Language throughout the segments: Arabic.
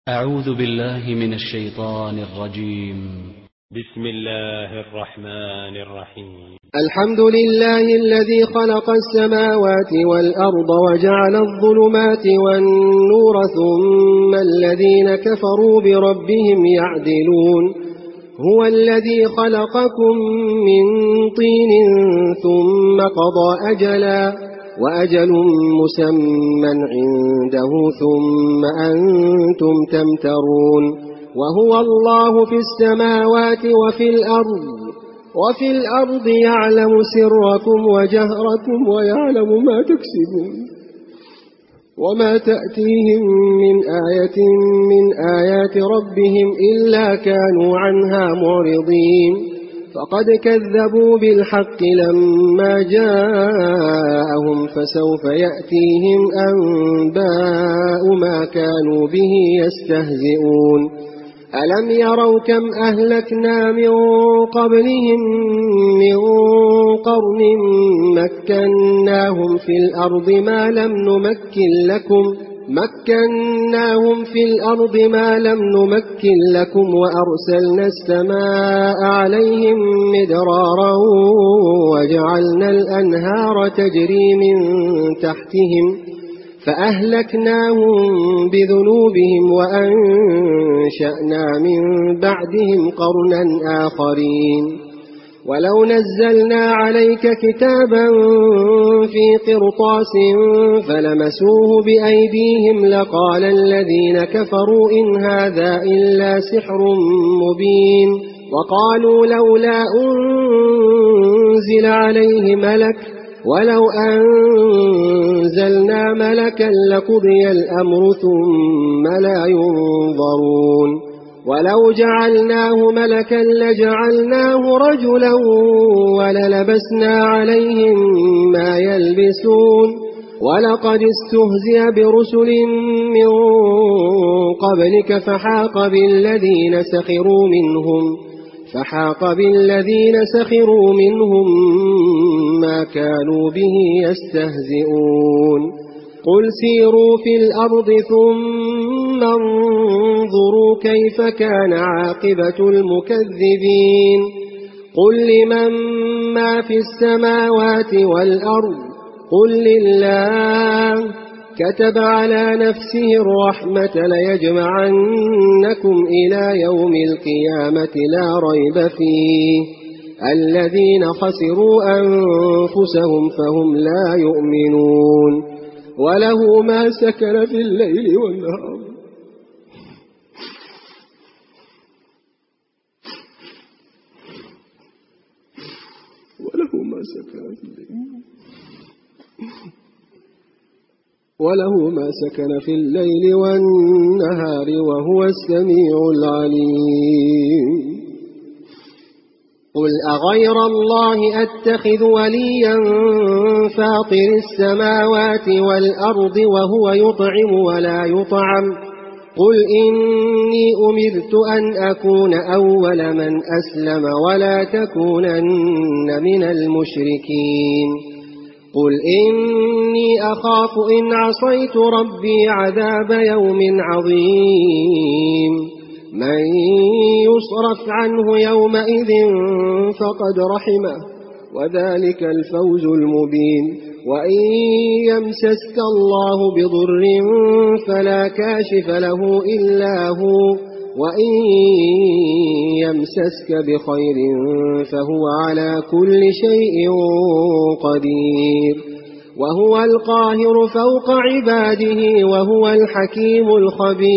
أعوذ بالله من الشيطان الرجيم. بسم الله الرحمن الرحيم. الحمد لله الذي خلق السماوات والأرض وجعل الظلمات والنور ثم الذين كفروا بربهم يعدلون. هو الذي خلقكم من طين ثم قضى أجلا وأجل مسمى عنده ثم أنتم تمترون. وهو الله في السماوات وفي الأرض يعلم سركم وجهركم ويعلم ما تكسبون. وما تأتيهم من آية من آيات ربهم إلا كانوا عنها معرضين. فقد كذبوا بالحق لما جاءهم فسوف يأتيهم أنباء ما كانوا به يستهزئون. ألم يروا كم أهلكنا من قبلهم من قرن مكناهم في الأرض ما لم نمكن لكم وأرسلنا السماء عليهم مدرارا وجعلنا الأنهار تجري من تحتهم فأهلكناهم بذنوبهم وأنشأنا من بعدهم قرنا آخرين. ولو نزلنا عليك كتابا في قرطاس فلمسوه بأيديهم لقال الذين كفروا إن هذا إلا سحر مبين. وقالوا لولا أنزل عليه ملك ولو أنزلنا ملكا لقضي الأمر ثم لا ينظرون. ولو جعلناه ملكا لجعلناه رجلا وللبسنا عليهم ما يلبسون. ولقد استهزئ برسل من قبلك فحاق بالذين سخروا منهم ما كانوا به يستهزئون. قل سيروا في الأرض ثم انظروا كيف كان عاقبة المكذبين. قل لمن ما في السماوات والأرض قل لله كتب على نفسه الرحمة ليجمعنكم إلى يوم القيامة لا ريب فيه الذين خسروا أنفسهم فهم لا يؤمنون. وله ما سكن في الليل والنهار وله ما سكن في الليل والنهار وهو السميع العليم. قل أغير الله أتخذ وليا فاطر السماوات والأرض وهو يطعم ولا يطعم. قل إني أمرت أن أكون أول من أسلم ولا تكونن من المشركين. قل إني أخاف إن عصيت ربي عذاب يوم عظيم. من يصرف عنه يومئذ فقد رحمه وذلك الفوز المبين. وإن يمسسك الله بضر فلا كاشف له إلا هو وإن يمسسك بخير فهو على كل شيء قدير. وهو القاهر فوق عباده وهو الحكيم الخبير.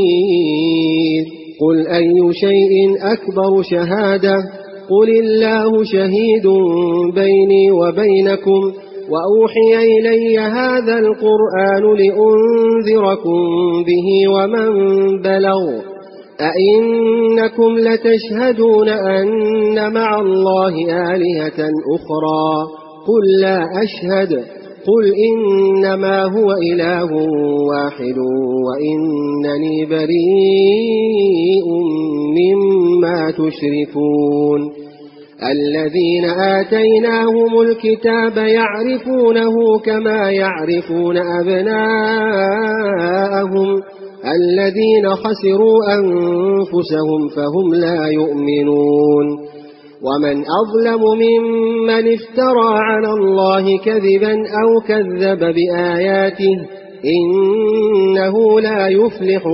قل أي شيء أكبر شهادة قل الله شهيد بيني وبينكم وأوحي إلي هذا القرآن لأنذركم به ومن بلغ. أئنكم لتشهدون أن مع الله آلهة أخرى قل لا أشهد. قل إنما هو إله واحد وإنني بريء مما تشركون. الذين آتيناهم الكتاب يعرفونه كما يعرفون أبناءهم الذين خسروا أنفسهم فهم لا يؤمنون ومن أظلم ممن افترى على الله كذبا أو كذب بآياته إنه لا يفلح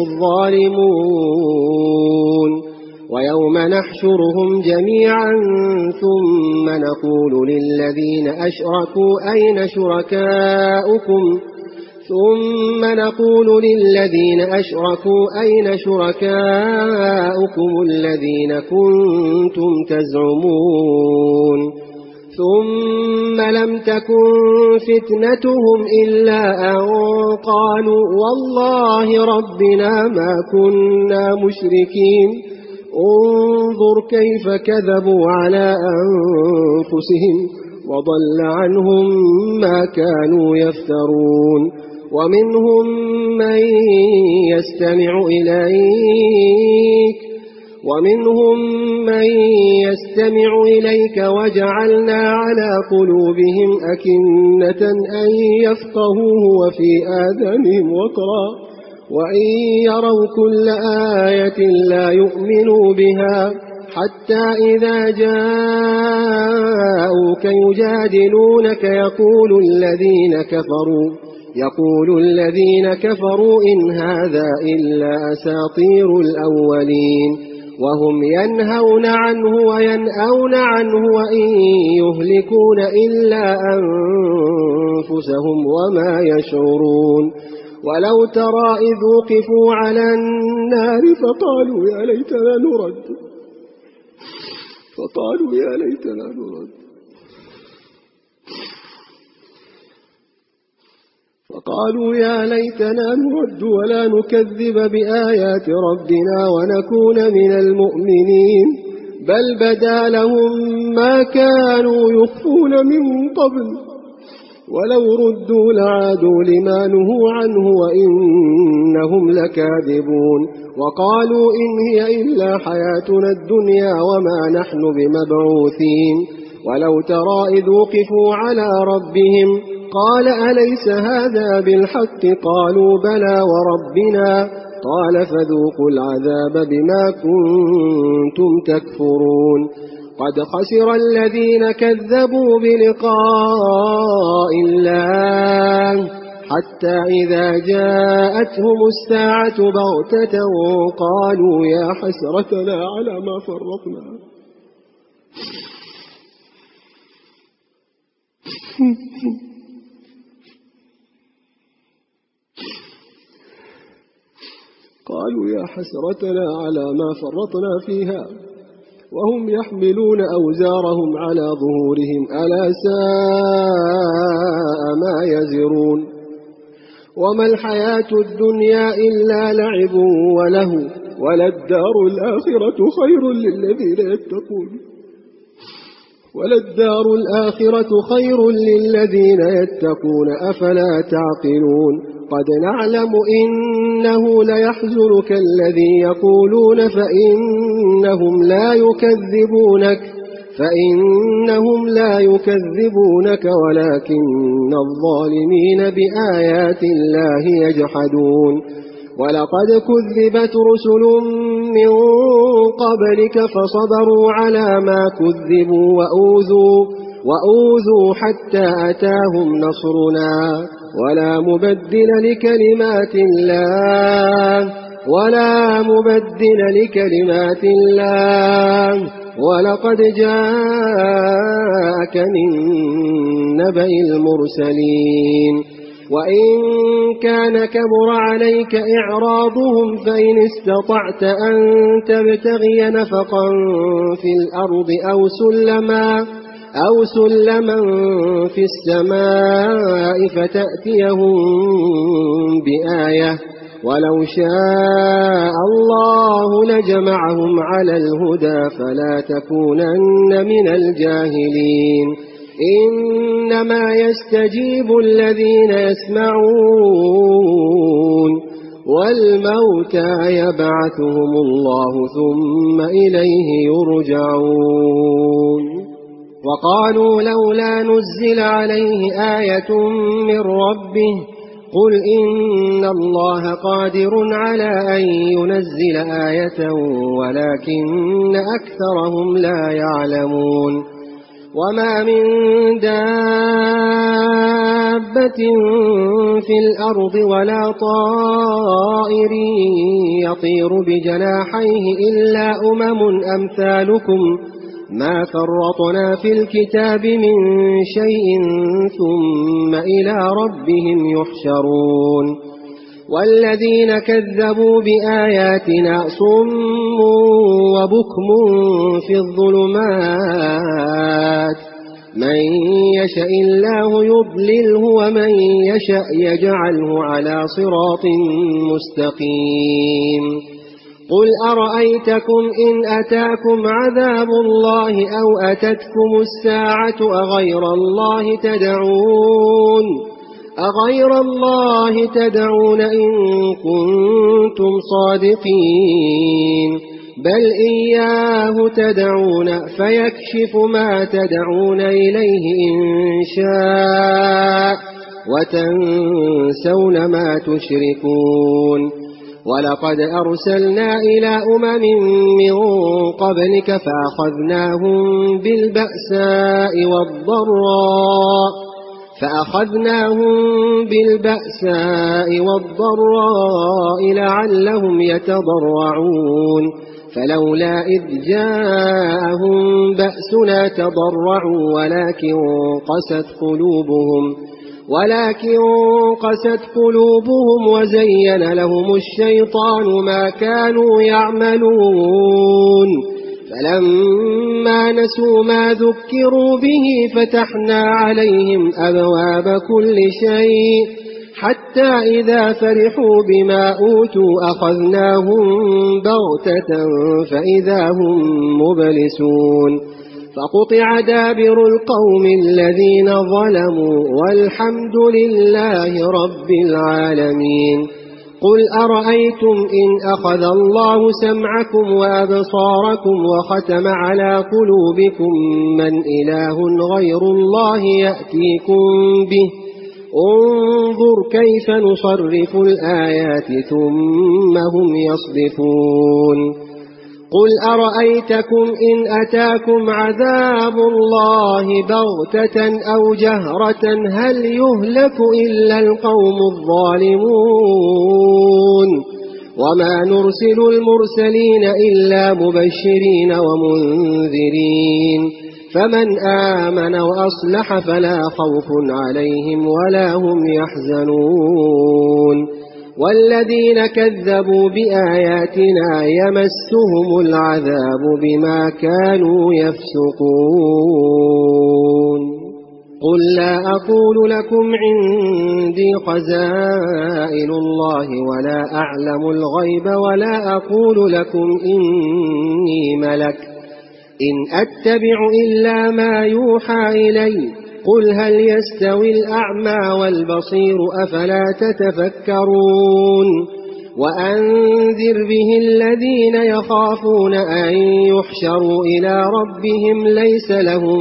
الظالمون ويوم نحشرهم جميعا ثم نقول للذين أشركوا أين شركاؤكم الذين كنتم تزعمون ثم لم تكن فتنتهم إلا أن قالوا والله ربنا ما كنا مشركين انظر كيف كذبوا على أنفسهم وضل عنهم ما كانوا يفترون ومنهم من يستمع إليك وجعلنا على قلوبهم أكنة أن يفقهوه وفي آذانهم وقرا وإن يروا كل آية لا يؤمنوا بها حتى إذا جاءوك يجادلونك يقول الذين كفروا إن هذا إلا أساطير الأولين وهم ينهون عنه وينأون عنه وإن يهلكون إلا أنفسهم وما يشعرون ولو ترى إذ وقفوا على النار فقالوا يا ليتنا نرد ولا نكذب بآيات ربنا ونكون من المؤمنين بل بدا لهم ما كانوا يخفون من قبل ولو ردوا لعادوا لما نهوا عنه وإنهم لكاذبون وقالوا إن هي إلا حياتنا الدنيا وما نحن بمبعوثين ولو ترى إذ وقفوا على ربهم قال أليس هذا بالحق قالوا بلى وربنا قال فذوقوا العذاب بما كنتم تكفرون قد خسر الذين كذبوا بلقاء الله حتى إذا جاءتهم الساعة بغتة قالوا يا حسرتنا على ما فرطنا فيها وهم يحملون أوزارهم على ظهورهم ألا ساء ما يزرون وما الحياة الدنيا إلا لعب وله وللدار الآخرة خير للذين يتقون أفلا تعقلون قد نعلم إنه ليحزنك الذي يقولون فإنهم لا يكذبونك ولكن الظالمين بآيات الله يجحدون ولقد كذبت رسل من قبلك فصبروا على ما كذبوا وأوذوا حتى أتاهم نصرنا ولا مبدل لكلمات الله ولقد جاءك من نبأ المرسلين وإن كان كبر عليك إعراضهم فإن استطعت أن تبتغي نفقا في الأرض أو سلما في السماء فتأتيهم بآية ولو شاء الله لجمعهم على الهدى فلا تكونن من الجاهلين إنما يستجيب الذين يسمعون والموتى يبعثهم الله ثم إليه يرجعون وقالوا لولا نزل عليه آية من ربه قل إن الله قادر على أن ينزل آية ولكن أكثرهم لا يعلمون وما من دابة في الأرض ولا طائر يطير بجناحيه إلا أمثالكم ما فرطنا في الكتاب من شيء ثم إلى ربهم يحشرون والذين كذبوا بآياتنا صم وبكم في الظلمات من يشاء الله يضلله ومن يشاء يجعله على صراط مستقيم قل أرأيتكم إن أتاكم عذاب الله أو أتتكم الساعة أغير الله تدعون إن كنتم صادقين بل إياه تدعون فيكشف ما تدعون إليه إن شاء وتنسون ما تشركون ولقد أرسلنا إلى من قبلك فأخذناهم بالبأساء والضراء لعلهم يتضرعون فلولا إذ جاءهم بأسنا تضرعوا ولكن قست قلوبهم وزين لهم الشيطان ما كانوا يعملون فلما نسوا ما ذكروا به فتحنا عليهم أبواب كل شيء حتى إذا فرحوا بما أوتوا أخذناهم بغتة فإذا هم مبلسون فقطع دابر القوم الذين ظلموا والحمد لله رب العالمين قل أرأيتم إن أخذ الله سمعكم وأبصاركم وختم على قلوبكم من إله غير الله يأتيكم به انظر كيف نصرف الآيات ثم هم يصدفون قل أرأيتكم إن أتاكم عذاب الله بغتة أو جهرة هل يهلك إلا القوم الظالمون وما نرسل المرسلين إلا مبشرين ومنذرين فمن آمن وأصلح فلا خوف عليهم ولا هم يحزنون والذين كذبوا بآياتنا يمسهم العذاب بما كانوا يفسقون قل لا أقول لكم عندي خزائن الله ولا أعلم الغيب ولا أقول لكم إني ملك إن أتبع إلا ما يوحى إلي قل هل يستوي الأعمى والبصير أفلا تتفكرون وأنذر به الذين يخافون أن يحشروا إلى ربهم ليس لهم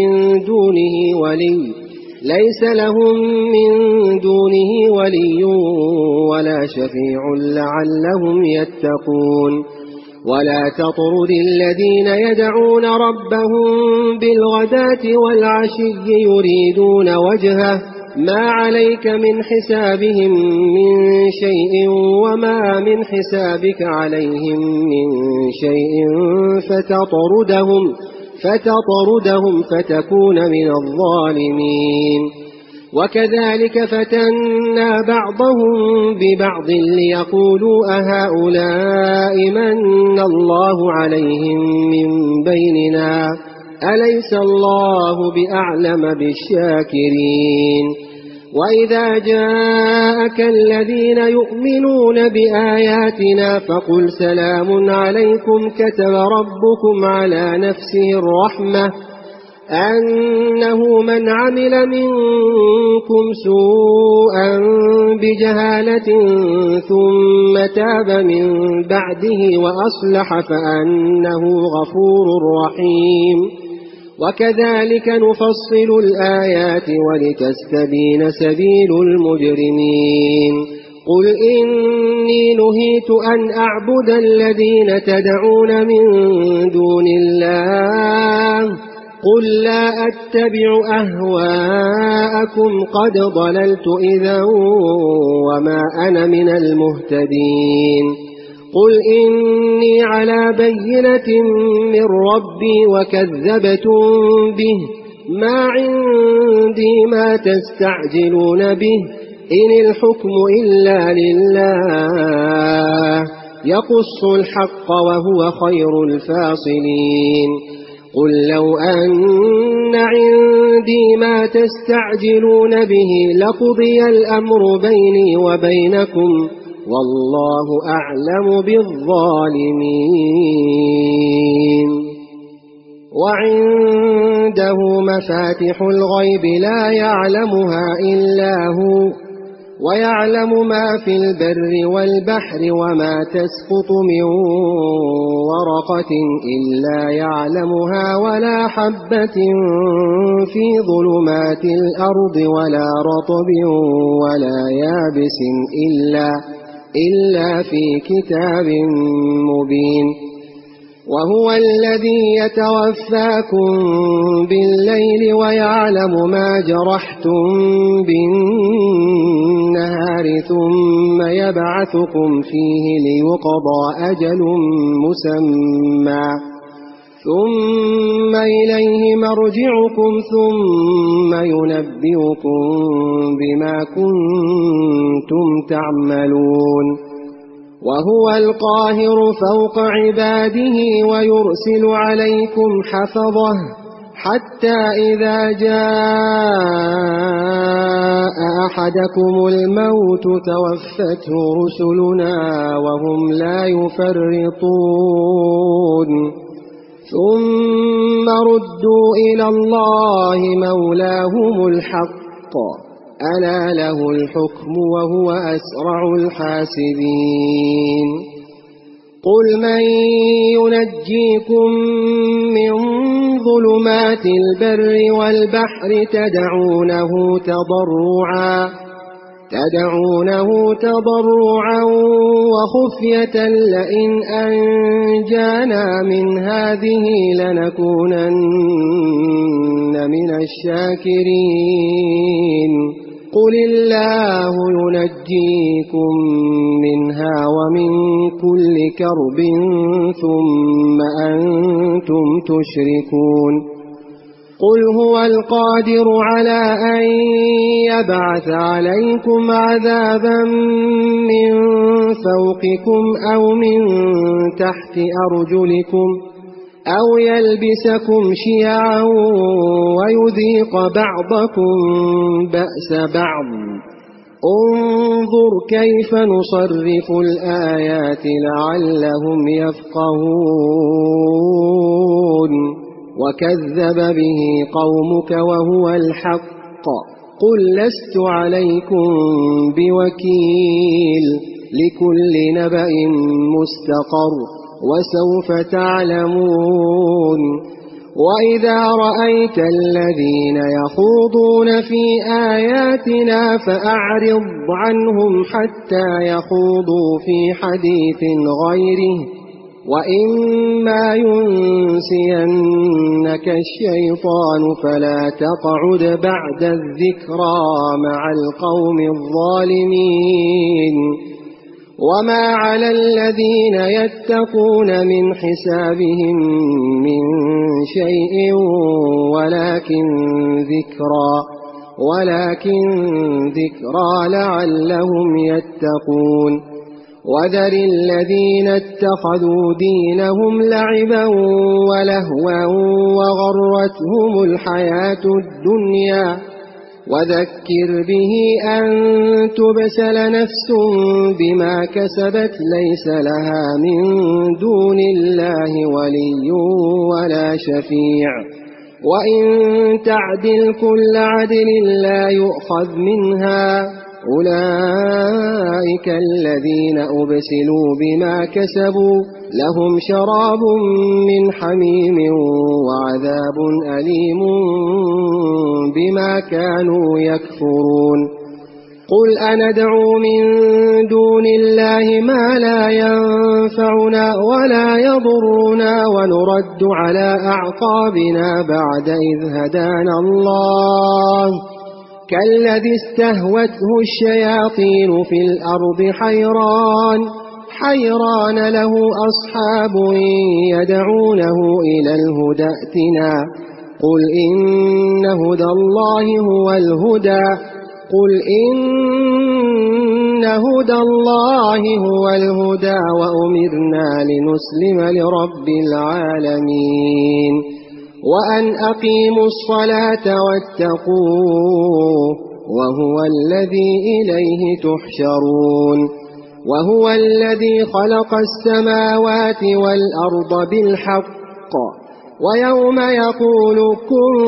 من دونه ولي ولا شفيع لعلهم يتقون ولا تطرد الذين يدعون ربهم بالغداة والعشي يريدون وجهه ما عليك من حسابهم من شيء وما من حسابك عليهم من شيء فتطردهم فتكون من الظالمين وكذلك فتنا بعضهم ببعض ليقولوا أهؤلاء من الله عليهم من بيننا أليس الله بأعلم بالشاكرين وإذا جاءك الذين يؤمنون بآياتنا فقل سلام عليكم كتب ربكم على نفسه الرحمة أنه من عمل منكم سوءا بجهالة ثم تاب من بعده وأصلح فأنه غفور رحيم وكذلك نفصل الآيات ولتستبين سبيل المجرمين قل إني نهيت أن أعبد الذين تدعون من دون الله قل لا أتبع أهواءكم قد ضللت إذا وما أنا من المهتدين قل إني على بينة من ربي وكذبتم به ما عندي ما تستعجلون به إن الحكم إلا لله يقص الحق وهو خير الفاصلين قل لو أن عندي ما تستعجلون به لقضي الأمر بيني وبينكم والله أعلم بالظالمين وعنده مفاتح الغيب لا يعلمها إلا هو ويعلم ما في البر والبحر وما تسقط من ورقة إلا يعلمها ولا حبة في ظلمات الأرض ولا رطب ولا يابس إلا في كتاب مبين وهو الذي يتوفاكم بالليل ويعلم ما جرحتم بالنهار ثم يبعثكم فيه ليقضى أجل مسمى ثم إليه مرجعكم ثم ينبئكم بما كنتم تعملون وهو القاهر فوق عباده ويرسل عليكم حفظه حتى إذا جاء أحدكم الموت توفته رسلنا وهم لا يفرطون ثم ردوا إلى الله مولاهم الحق ألا له الحكم وهو أسرع الحاسبين قل من ينجيكم من ظلمات البر والبحر تدعونه تضرعا وخفية لئن أنجانا من هذه لنكونن من الشاكرين قل الله ينجيكم منها ومن كل كرب ثم أنتم تشركون قل هو القادر على أن يبعث عليكم عذابا من فوقكم أو من تحت أرجلكم أو يلبسكم شيعا ويذيق بعضكم بأس بعض انظر كيف نصرف الآيات لعلهم يفقهون وكذب به قومك وهو الحق قل لست عليكم بوكيل لكل نبأ مستقر وسوف تعلمون وإذا رأيت الذين يخوضون في آياتنا فأعرض عنهم حتى يخوضوا في حديث غيره وإما ينسينك الشيطان فلا تقعد بعد الذكرى مع القوم الظالمين وما على الذين يتقون من حسابهم من شيء ولكن ذكرى لعلهم يتقون وذر الذين اتخذوا دينهم لعبا ولهوا وغرتهم الحياة الدنيا وذكر به أن تبسل نفس بما كسبت ليس لها من دون الله ولي ولا شفيع وإن تعدل كل عدل لا يؤخذ منها أولئك الذين أبسلوا بما كسبوا لهم شراب من حميم وعذاب أليم بما كانوا يكفرون قل أندعو من دون الله ما لا ينفعنا ولا يضرنا ونرد على أعقابنا بعد إذ هدانا الله كالذي استهوته الشياطين في الأرض حيران له أصحاب يدعونه إلى الهدى ائتنا قل إن هدى الله هو الهدى وأمرنا لنسلم لرب العالمين وأن أقيموا الصلاة واتقوه وهو الذي إليه تحشرون وهو الذي خلق السماوات والأرض بالحق ويوم يقول كن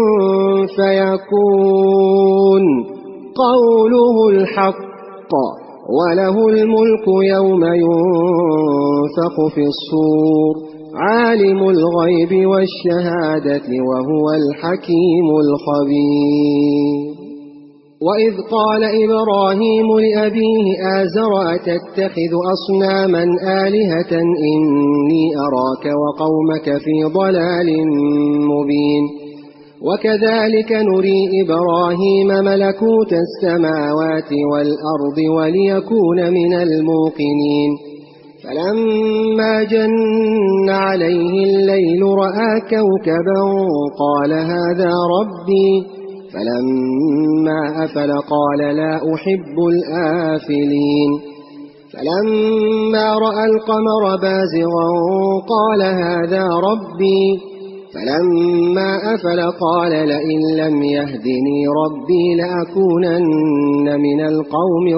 فيكون قوله الحق وله الملك يوم ينفخ في الصور عالم الغيب والشهادة وهو الحكيم الخبير وإذ قال إبراهيم لأبيه آزر أتتخذ أصناما آلهة إني أراك وقومك في ضلال مبين وكذلك نري إبراهيم ملكوت السماوات والأرض وليكون من الموقنين فلما جن عليه الليل رأى كوكبا قال هذا ربي فلما أفل قال لا أحب الآفلين فلما رأى القمر بازغا قال هذا ربي فلما أفل قال لئن لم يهدني ربي لأكونن من القوم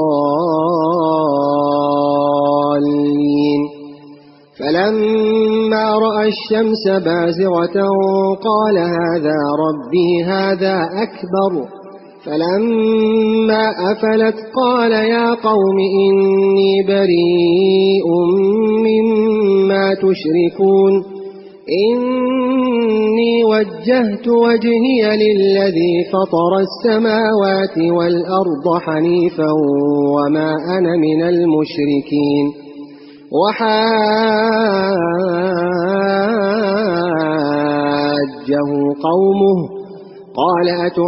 الضالين فلما رأى الشمس بازغة قال هذا ربي هذا أكبر فلما أفلت قال يا قوم إني بريء مما تشركون إني وجهت وجهي للذي فطر السماوات والأرض حنيفا وما أنا من المشركين وحاجه قومه قال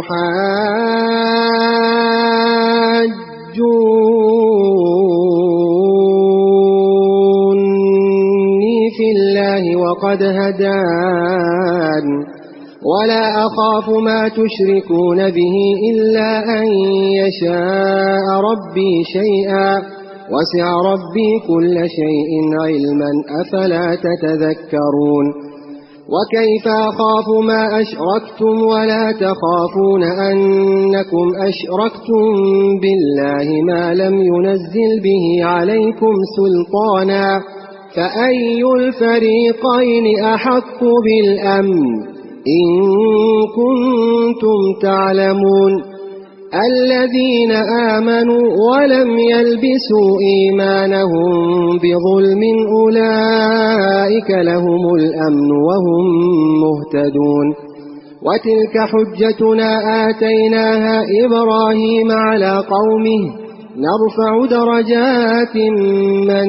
أتحاجوني في الله وقد هدان ولا أخاف ما تشركون به إلا أن يشاء ربي شيئا وسع ربي كل شيء علما أفلا تتذكرون وكيف أخاف ما أشركتم ولا تخافون أنكم أشركتم بالله ما لم ينزل به عليكم سلطانا فأي الفريقين أحق بالأمن إن كنتم تعلمون الذين آمنوا ولم يلبسوا إيمانهم بظلم أولئك لهم الأمن وهم مهتدون وتلك حجتنا آتيناها إبراهيم على قومه نرفع درجات من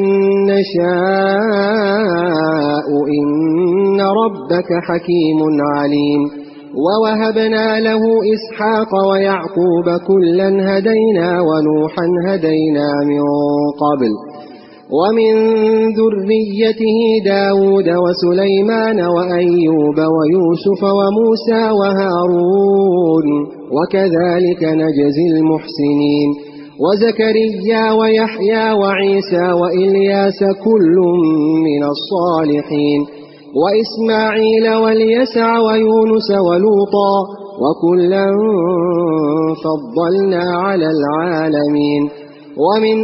نشاء إن ربك حكيم عليم ووهبنا له إسحاق ويعقوب كلا هدينا ونوحا هدينا من قبل ومن ذريته داود وسليمان وأيوب ويوسف وموسى وهارون وكذلك نجزي المحسنين وزكريا ويحيى وعيسى وإلياس كل من الصالحين وإسماعيل واليسع ويونس ولوطا وكلا فضلنا على العالمين ومن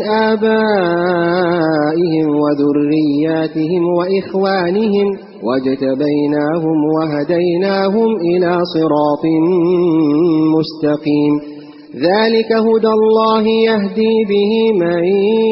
آبائهم وذرياتهم وإخوانهم واجتبيناهم وهديناهم إلى صراط مستقيم ذلك هدى الله يهدي به من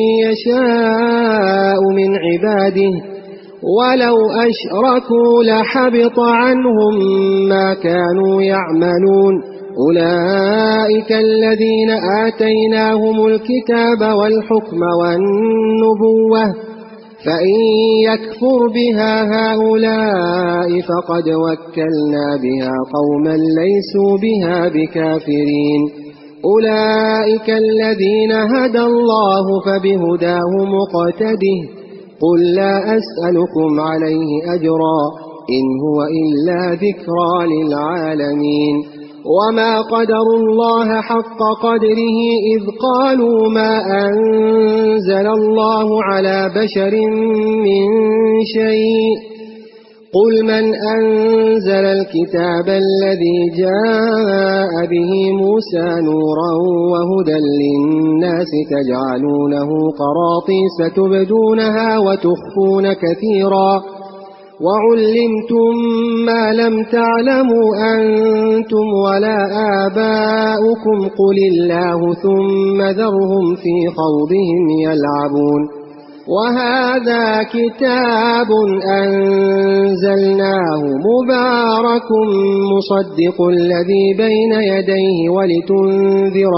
يشاء من عباده ولو أشركوا لحبط عنهم ما كانوا يعملون أولئك الذين آتيناهم الكتاب والحكم والنبوة فإن يكفر بها هؤلاء فقد وكلنا بها قوما ليسوا بها بكافرين أولئك الذين هدى الله فبهداه مقتده قل لا أسألكم عليه أجرا إن هو إلا ذكرى للعالمين وما قدروا الله حق قدره إذ قالوا ما أنزل الله على بشر من شيء قل من أنزل الكتاب الذي جاء به موسى نورا وهدى للناس تجعلونه قراطيس تبدونها وتخفون كثيرا وعلمتم ما لم تعلموا أنتم ولا آباؤكم قل الله ثم ذرهم في خوضهم يلعبون وهذا كتاب أنزلناه مبارك مصدق الذي بين يديه ولتنذر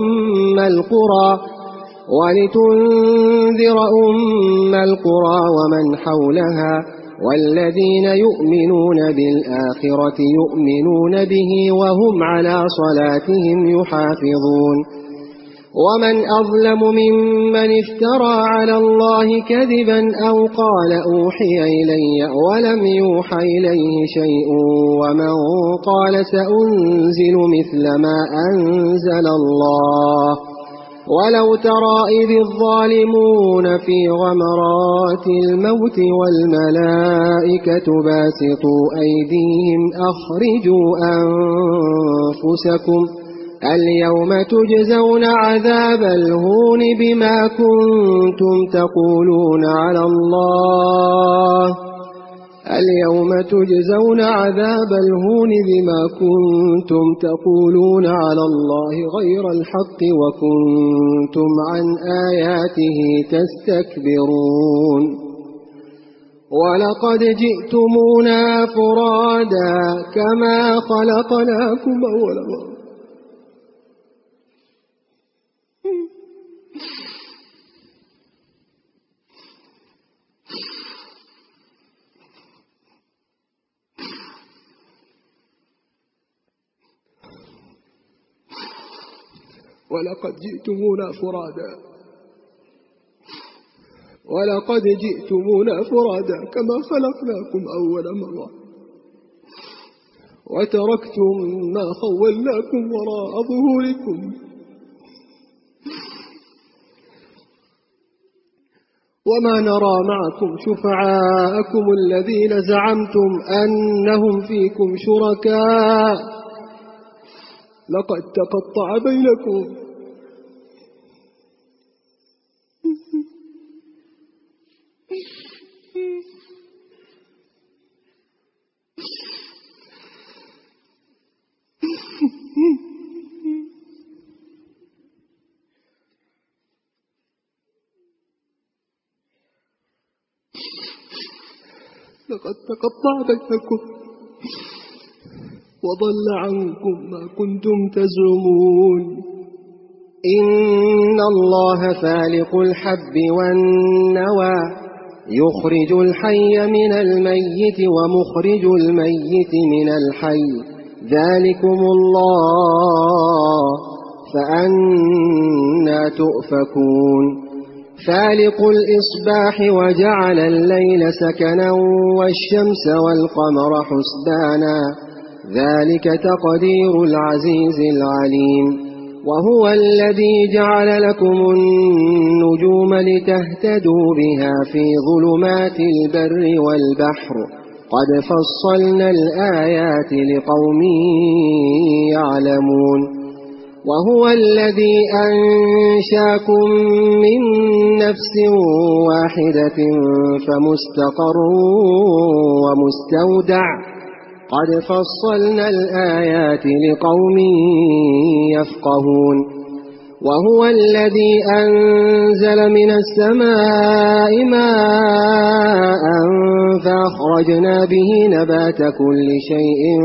أم القرى ومن حولها والذين يؤمنون بالآخرة يؤمنون به وهم على صلاتهم يحافظون ومن أظلم ممن افترى على الله كذبا أو قال أوحي إلي ولم يوحى إليه شيء ومن قال سأنزل مثل ما أنزل الله ولو ترى إذ الظالمون في غمرات الموت والملائكة باسطوا أيديهم أخرجوا أنفسكم اليوم تجزون عذاب الهون بما كنتم تقولون على الله اليوم تجزون عذاب الهون بما كنتم تقولون على الله غير الحق وكنتم عن آياته تستكبرون ولقد جئتمونا فرادا كما خلقناكم أول مرة ولقد جئتمونا فرادا كما خلقناكم أول مرة وتركتم ما خولناكم وراء ظهوركم وما نرى معكم شفعاءكم الذين زعمتم أنهم فيكم شركاء لقد تقطع بينكم وضل عنكم ما كنتم تزعمون إن الله فالق الحب والنوى يخرج الحي من الميت ومخرج الميت من الحي ذلكم الله فأنى تؤفكون فالق الإصباح وجعل الليل سكنا والشمس والقمر حسبانا ذلك تقدير العزيز العليم وهو الذي جعل لكم النجوم لتهتدوا بها في ظلمات البر والبحر قد فصلنا الآيات لقوم يعلمون وهو الذي أنشاكم من نفس واحدة فمستقر ومستودع قد فصلنا الآيات لقوم يفقهون وهو الذي أنزل من السماء ماء فأخرجنا به نبات كل شيء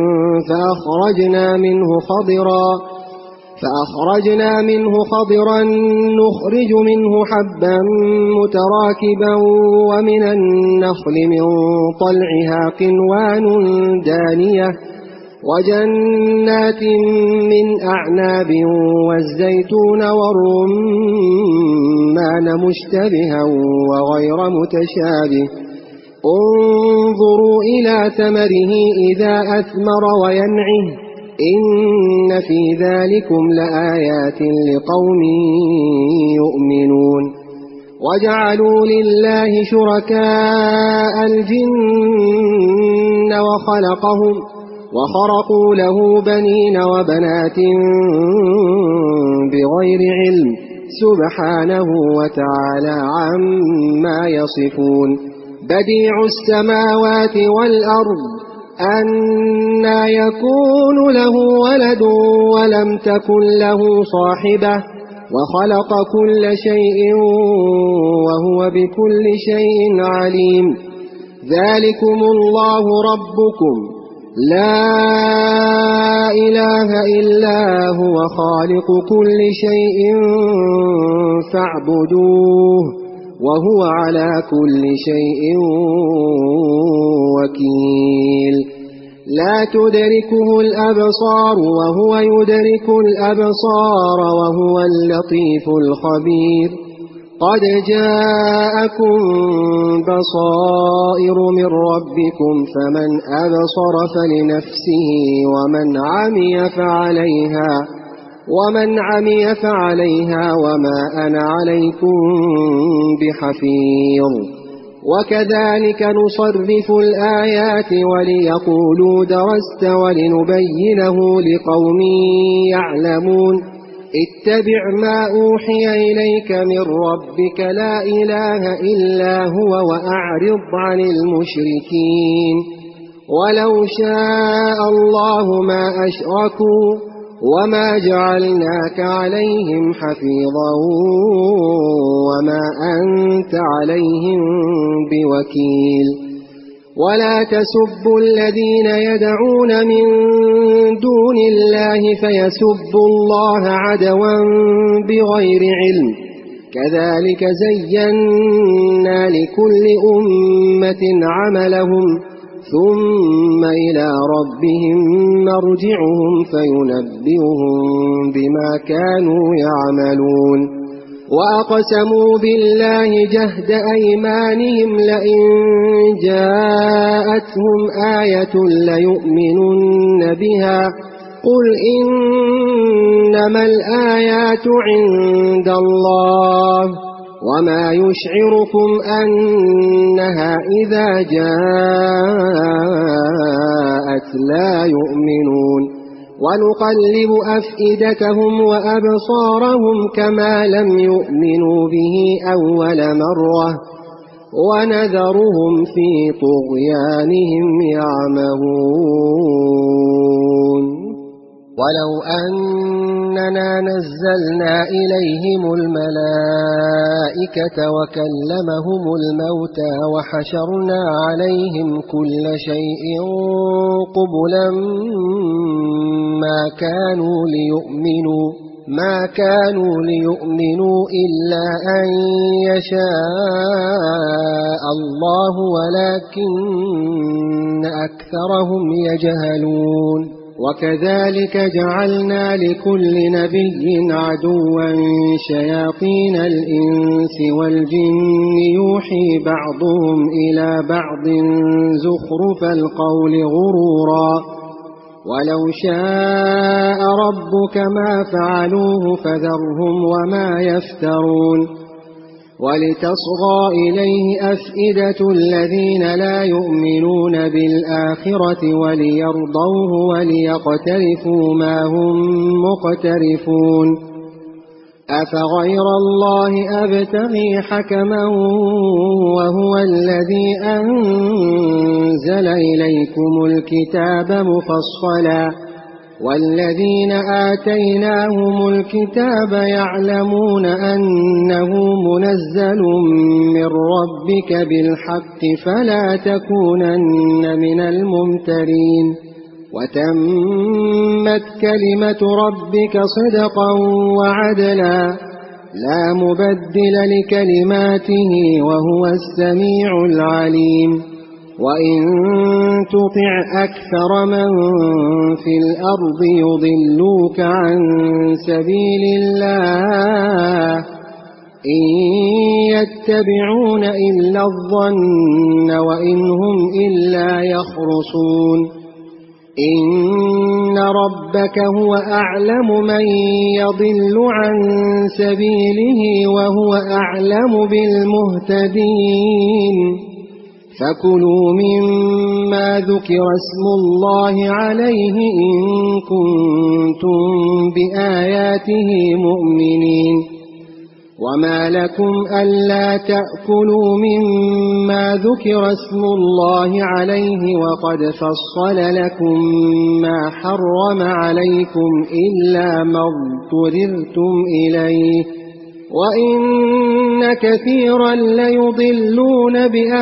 فأخرجنا منه خضرا نخرج منه حبا متراكبا ومن النخل من طلعها قنوان دانية وجنات من أعناب والزيتون والرمان مشتبها وغير متشابه انظروا إلى ثمره إذا أثمر وينعه إن في ذلكم لآيات لقوم يؤمنون وجعلوا لله شركاء الجن وخرقوا له بنين وبنات بغير علم سبحانه وتعالى عما يصفون بديع السماوات والأرض أنى يكون له ولد ولم تكن له صاحبة وخلق كل شيء وهو بكل شيء عليم ذلكم الله ربكم لا إله إلا هو خالق كل شيء فاعبدوه وهو على كل شيء وكيل لا تدركه الأبصار وهو يدرك الأبصار وهو اللطيف الخبير قد جاءكم بصائر من ربكم فمن أبصر فلنفسه ومن عمي فعليها وما أنا عليكم بحفيظ وكذلك نصرف الآيات وليقولوا درست ولنبينه لقوم يعلمون اتبع ما أوحي إليك من ربك لا إله إلا هو وأعرض عن المشركين ولو شاء الله ما أشركوا وما جعلناك عليهم حفيظا وما أنت عليهم بوكيل ولا تسبوا الذين يدعون من دون الله فيسبوا الله عدوا بغير علم كذلك زينا لكل أمة عملهم ثم إلى ربهم مرجعهم فينبئهم بما كانوا يعملون وأقسموا بالله جهد أيمانهم لئن جاءتهم آية ليؤمنن بها قل إنما الآيات عند الله وما يشعركم أنها إذا جاءت لا يؤمنون ونقلب أفئدتهم وأبصارهم كما لم يؤمنوا به أول مرة ونذرهم في طغيانهم يعمهون ولو أننا نزلنا إليهم الملائكة وكلمهم الموتى وحشرنا عليهم كل شيء قبلا ما كانوا ليؤمنوا إلا أن يشاء الله ولكن أكثرهم يجهلون وكذلك جعلنا لكل نبي عدوا شياطين الإنس والجن يوحي بعضهم إلى بعض زخرف القول غرورا ولو شاء ربك ما فعلوه فذرهم وما يفترون ولتصغى إليه أفئدة الذين لا يؤمنون بالآخرة وليرضوه وليقترفوا ما هم مقترفون أفغير الله أبتغي حكما وهو الذي أنزل إليكم الكتاب مفصلا والذين آتيناهم الكتاب يعلمون أنه منزل من ربك بالحق فلا تكونن من الممترين وتمت كلمة ربك صدقا وعدلا لا مبدل لكلماته وهو السميع العليم وإن تطع أكثر من في الأرض يضلوك عن سبيل الله إن يتبعون إلا الظن وإن هم إلا يخرصون إن ربك هو أعلم من يضل عن سبيله وهو أعلم بالمهتدين فكلوا مما ذكر اسم الله عليه إن كنتم بآياته مؤمنين وما لكم ألا تأكلوا مما ذكر اسم الله عليه وقد فصل لكم ما حرم عليكم إلا ما اضطررتم إليه وإن كثيرا ليضلون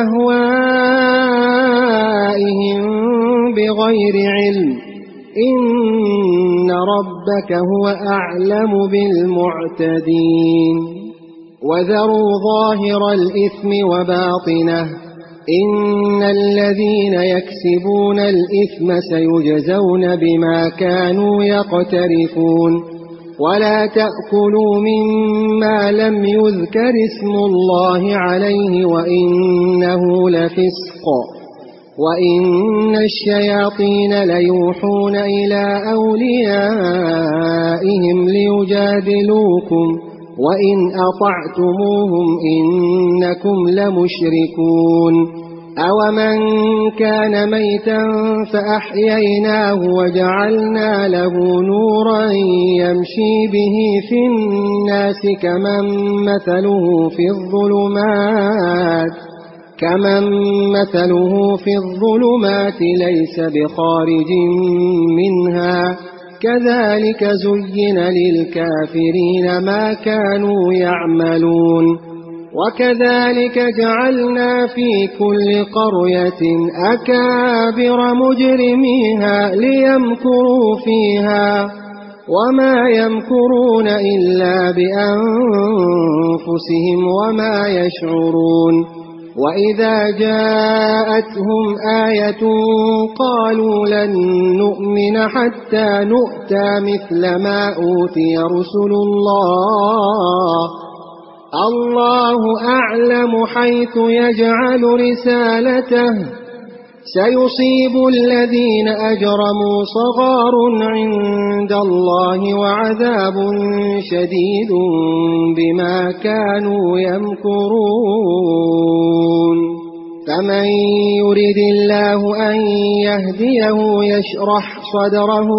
بأهوائهم بغير علم إن ربك هو أعلم بالمعتدين وذروا ظاهر الإثم وباطنه إن الذين يكسبون الإثم سيجزون بما كانوا يقترفون ولا تأكلوا مما لم يذكر اسم الله عليه وإنه لفسق وإن الشياطين ليوحون إلى أوليائهم ليجادلوكم وإن أطعتموهم إنكم لمشركون أومن كان ميتا فأحييناه وجعلنا له نورا يمشي به في الناس كمن مثله في الظلمات ليس بخارج منها كذلك زين للكافرين ما كانوا يعملون وكذلك جعلنا في كل قرية أكابر مجرميها ليمكروا فيها وما يمكرون إلا بأنفسهم وما يشعرون وإذا جاءتهم آية قالوا لن نؤمن حتى نؤتى مثل ما أوتي رسل الله أعلم حيث يجعل رسالته سيصيب الذين أجرموا صغار عند الله وعذاب شديد بما كانوا يمكرون فمن يرد الله أن يهديه يشرح صدره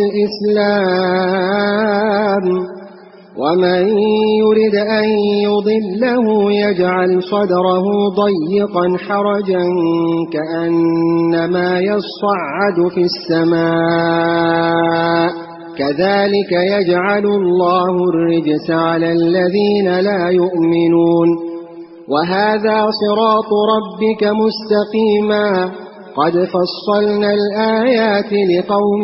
للإسلام ومن يرد أن يضله يجعل صدره ضيقا حرجا كأنما يصعد في السماء كذلك يجعل الله الرجس على الذين لا يؤمنون وهذا صراط ربك مستقيما قد فصلنا الآيات لقوم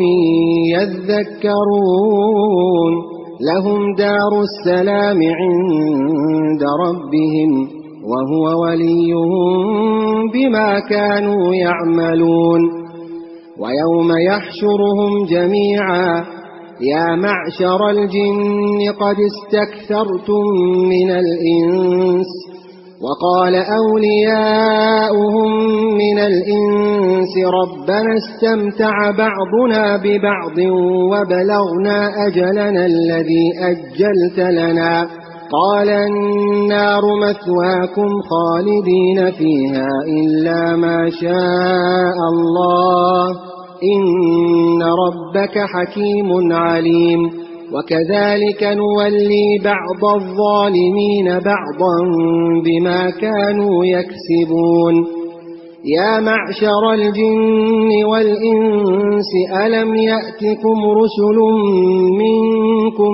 يذكرون لهم دار السلام عند ربهم وهو وليهم بما كانوا يعملون ويوم يحشرهم جميعا يا معشر الجن قد استكثرتم من الإنس وقال أولياؤهم من الإنس ربنا استمتع بعضنا ببعض وبلغنا أجلنا الذي أجلت لنا قال النار مثواكم خالدين فيها إلا ما شاء الله إن ربك حكيم عليم وكذلك نولي بعض الظالمين بعضا بما كانوا يكسبون يا معشر الجن والإنس ألم يأتكم رسل منكم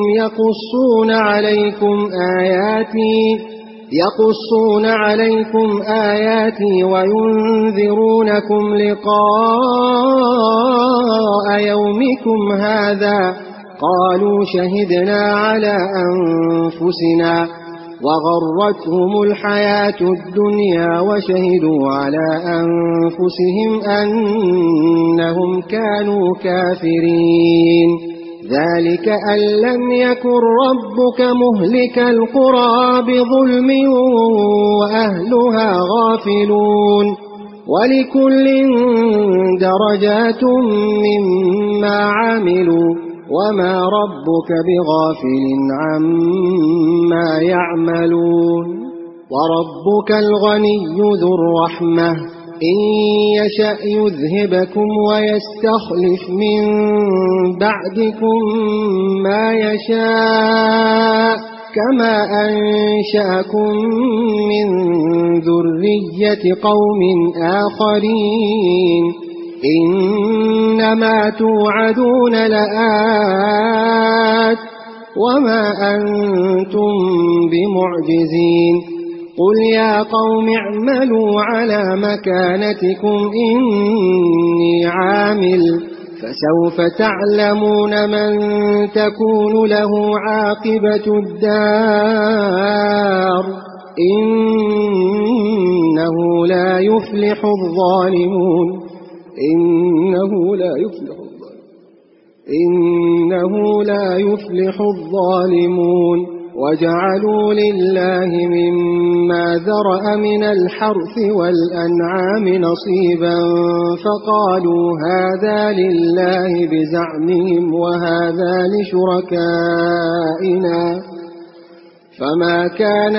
يقصون عليكم آياتي وينذرونكم لقاء يومكم هذا قالوا شهدنا على أنفسنا وغرتهم الحياة الدنيا وشهدوا على أنفسهم أنهم كانوا كافرين ذلك أن لم يكن ربك مهلك القرى بظلم وأهلها غافلون ولكل درجات مما عملوا وما ربك بغافل عما يعملون وربك الغني ذو الرحمة إن يشأ يذهبكم ويستخلف من بعدكم ما يشاء كما أنشأكم من ذرية قوم آخرين إنما توعدون لآت وما أنتم بمعجزين قل يا قوم اعملوا على مكانتكم إني عامل فسوف تعلمون من تكون له عاقبة الدار إنه لا يفلح الظالمون إنه لا يفلح الظالمون وجعلوا لله مما ذرأ من الحرث والأنعام نصيبا فقالوا هذا لله بزعمهم وهذا لشركائنا فما كان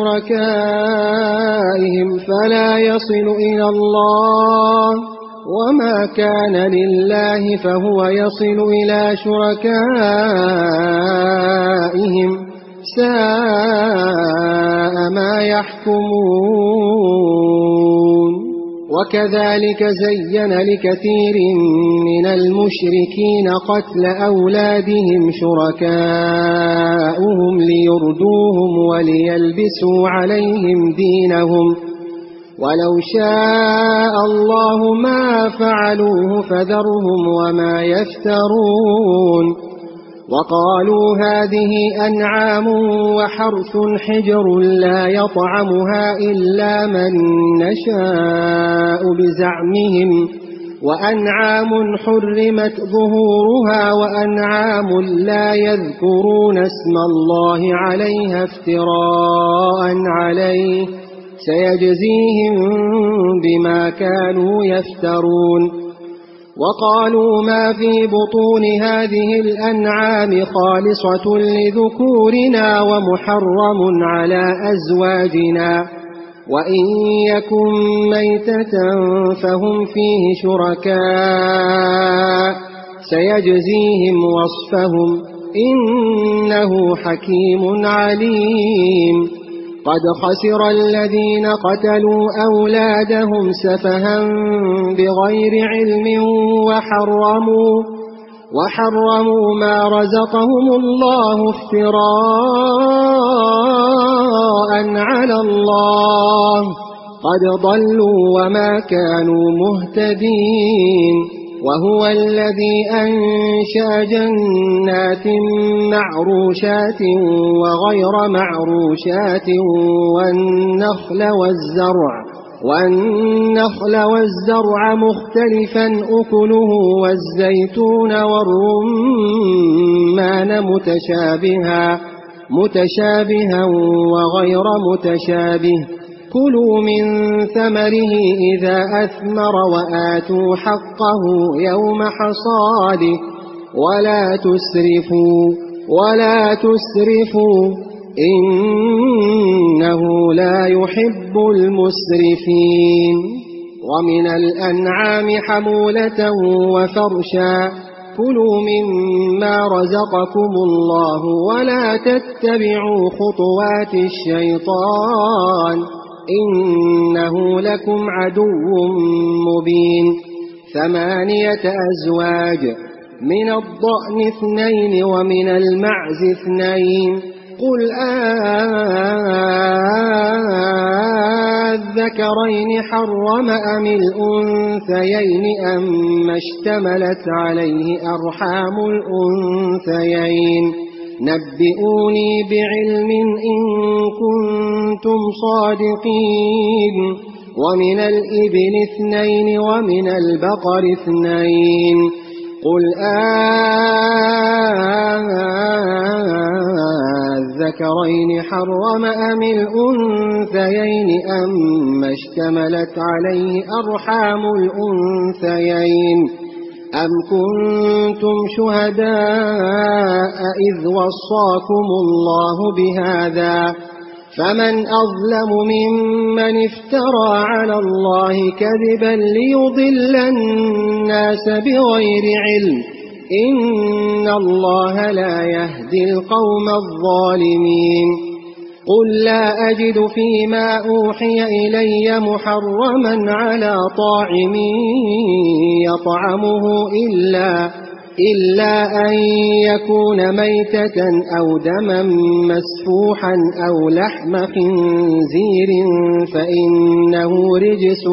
لشركائهم فلا يصل إلى الله وما كان لله فهو يصل إلى شركائهم ساء ما يحكمون وكذلك زين لكثير من المشركين قتل أولادهم شركاؤهم ليردوهم وليلبسوا عليهم دينهم ولو شاء الله ما فعلوه فذرهم وما يفترون وقالوا هذه أنعام وحرث حجر لا يطعمها إلا من نشاء بزعمهم وأنعام حرمت ظهورها وأنعام لا يذكرون اسم الله عليها افتراء عليه سيجزيهم بما كانوا يفترون وقالوا ما في بطون هذه الأنعام خالصة لذكورنا ومحرم على أزواجنا وإن يكن ميتة فهم فيه شركاء سيجزيهم وصفهم إنه حكيم عليم قد خسر الذين قتلوا أولادهم سفها بغير علم وحرموا ما رزقهم الله افتراء على الله قد ضلوا وما كانوا مهتدين وهو الذي أنشأ جنات معروشات وغير معروشات والنخل والزرع مختلفا أكله والزيتون والرمان متشابها وغير متشابه كلوا من ثمره إذا أثمر وآتوا حقه يوم حصاده ولا تسرفوا إنه لا يحب المسرفين ومن الأنعام حمولة وفرشا كلوا مما رزقكم الله ولا تتبعوا خطوات الشيطان إنه لكم عدو مبين 8 أزواج من الضأن 2 ومن المعز 2 قل الذكرين حرم أم الأنثيين أما اشتملت عليه أرحام الأنثيين نبئوني بعلم إن كنتم صادقين ومن الإبل 2 ومن البقر 2 قل الذكرين حرم أم الأنثيين أما اشتملت عليه أرحام الأنثيين أم كنتم شهداء إذ وصاكم الله بهذا فمن أظلم ممن افترى على الله كذبا ليضل الناس بغير علم إن الله لا يهدي القوم الظالمين قل لا أجد فيما أوحي إلي محرما على طاعم يطعمه إلا أن يكون ميتة أو دما مسفوحا أو لحم خنزير فإنه رجس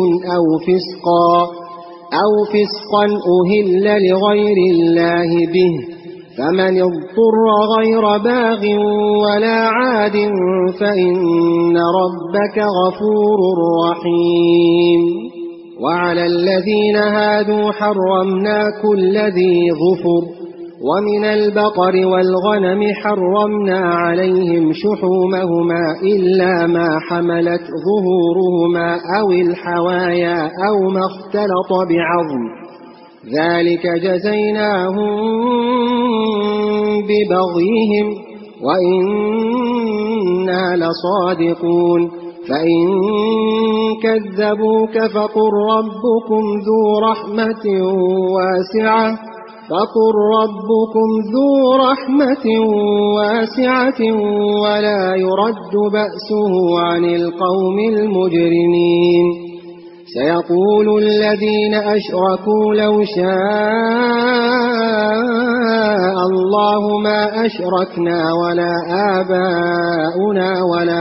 أو فسقا أهل لغير الله به فمن اضطر غير باغ ولا عاد فإن ربك غفور رحيم وعلى الذين هادوا حرمنا كل ذي ظفر ومن البقر والغنم حرمنا عليهم شحومهما إلا ما حملت ظهورهما أو الحوايا أو ما اختلط بعظم ذلك جزيناهم ببغيهم وإنا لصادقون فإن كذبوك فقل ربكم ذو رحمة واسعة ولا يرد بأسه عن القوم المجرمين سيقول الذين أشركوا لو شاء الله ما أشركنا ولا آباؤنا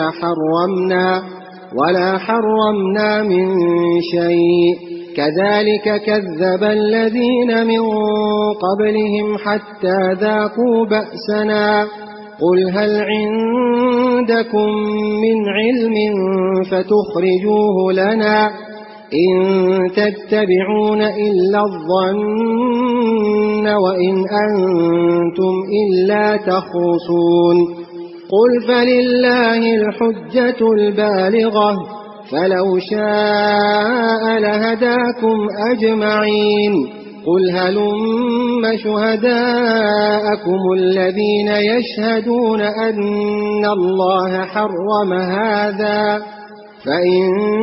ولا حرمنا من شيء كذلك كذب الذين من قبلهم حتى ذاقوا بأسنا قل هل عندكم من علم فتخرجوه لنا إن تتبعون إلا الظن وإن أنتم إلا تخرصون قل فلله الحجة البالغة فلو شاء لهداكم أجمعين قل هلم شهداءكم الذين يشهدون أن الله حرم هذا فإن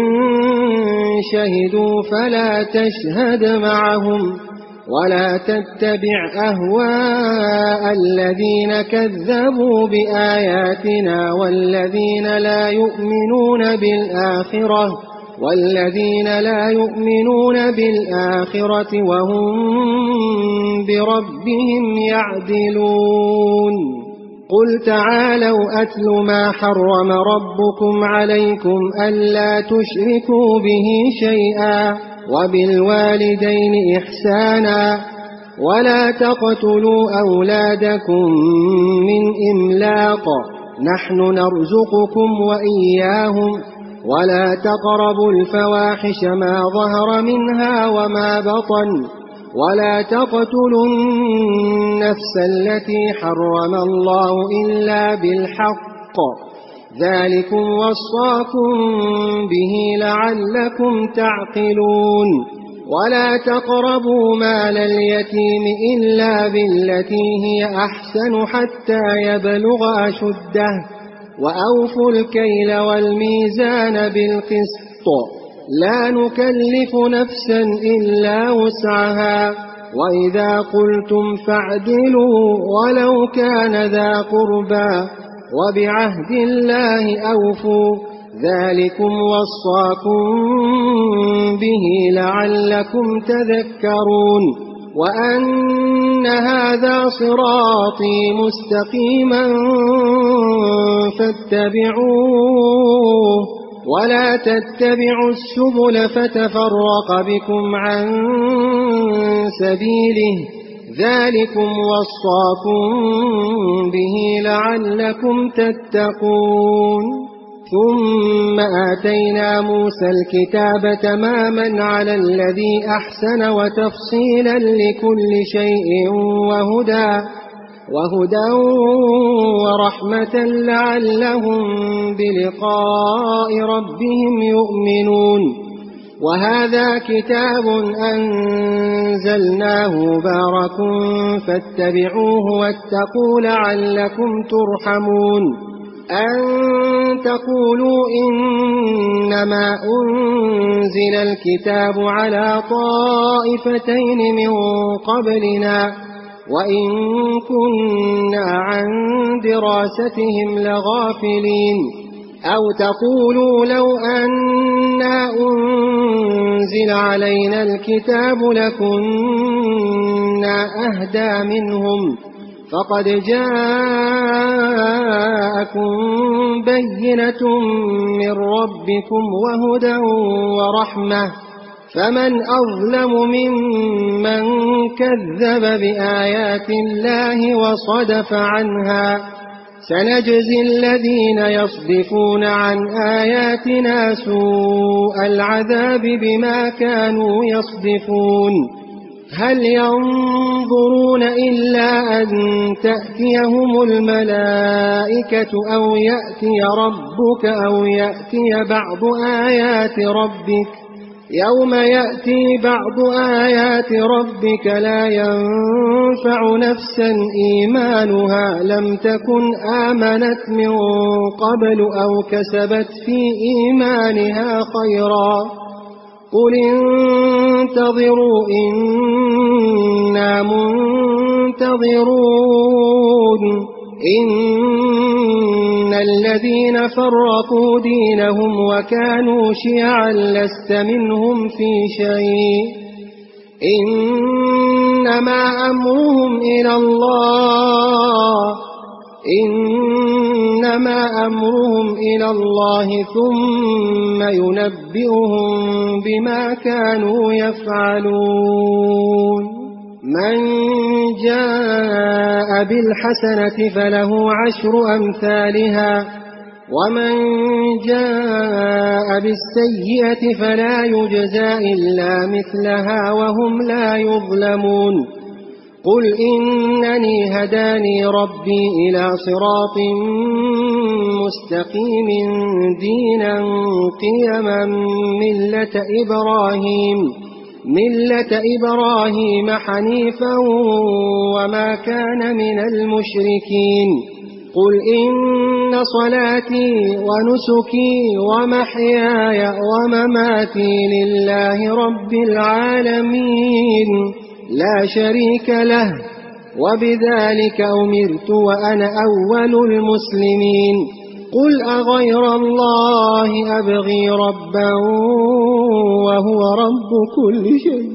شهدوا فلا تشهد معهم ولا تتبع أهواء الذين كذبوا بآياتنا والذين لا يؤمنون بالآخرة وهم بربهم يعدلون قل تعالوا أتل ما حرم ربكم عليكم ألا تشركوا به شيئا وبالوالدين إحسانا ولا تقتلوا أولادكم من إملاق نحن نرزقكم وإياهم ولا تقربوا الفواحش ما ظهر منها وما بطن ولا تقتلوا النفس التي حرم الله إلا بالحق ذلكم وصاكم به لعلكم تعقلون ولا تقربوا مال اليتيم إلا بالتي هي أحسن حتى يبلغ أشده وأوفوا الكيل والميزان بالقسط لا نكلف نفسا إلا وسعها وإذا قلتم فاعدلوا ولو كان ذا قربى وبعهد الله أوفوا ذلكم وصاكم به لعلكم تذكرون وأن هذا صراطي مستقيما فاتبعوه ولا تتبعوا السبل فتفرق بكم عن سبيله ذلكم وصاكم به لعلكم تتقون ثم آتينا موسى الكتاب تماما على الذي أحسن وتفصيلا لكل شيء وهدى ورحمة لعلهم بلقاء ربهم يؤمنون وهذا كتاب أنزلناه مبارك فاتبعوه واتقوا لعلكم ترحمون أن تقولوا إنما أنزل الكتاب على طائفتين من قبلنا وإن كنا عن دراستهم لغافلين أو تقولوا لو أنا أنزل علينا الكتاب لكنا أهدى منهم فقد جاءكم بينة من ربكم وهدى ورحمة فمن أظلم ممن كذب بآيات الله وصدف عنها سنجزي الذين يصدفون عن آياتنا سوء العذاب بما كانوا يصدفون هل ينظرون إلا أن تأتيهم الملائكة أو يأتي ربك أو يأتي بعض آيات ربك يوم يأتي بعض آيات ربك لا ينفع نفسا إيمانها لم تكن آمنت من قبل أو كسبت في إيمانها خيرا قل انتظروا إنا منتظرون إن الذين فرقوا دينهم وكانوا شيعا لست منهم في شيء إنما أمرهم إلى الله ثم ينبئهم بما كانوا يفعلون من جاء بالحسنة فله 10 أمثالها ومن جاء بالسيئة فلا يجزى إلا مثلها وهم لا يظلمون قل إنني هداني ربي إلى صراط مستقيم دينا قيما ملة إبراهيم حنيفا وما كان من المشركين قل إن صلاتي ونسكي ومحياي ومماتي لله رب العالمين لا شريك له وبذلك أمرت وأنا أول المسلمين قل أغير الله أبغي ربا وهو رب كل شيء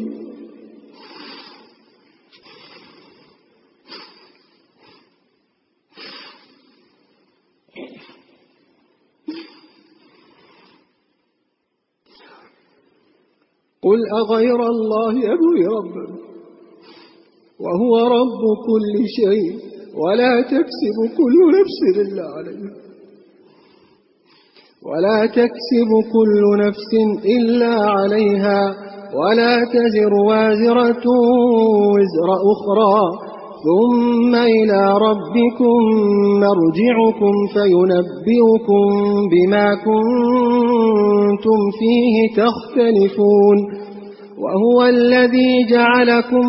قل أغير الله أبغي ربا وهو رب كل شيء ولا تكسب كل نفس إلا عليها ولا تزر وازرة وزر أخرى ثم إلى ربكم مرجعكم فينبئكم بما كنتم فيه تختلفون وهو الذي جعلكم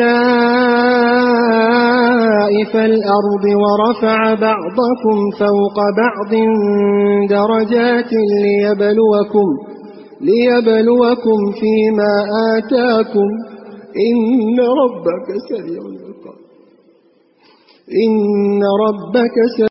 خلائف الأرض ورفع بعضكم فوق بعض درجات ليبلوكم فيما آتاكم إن ربك سريع العقاب.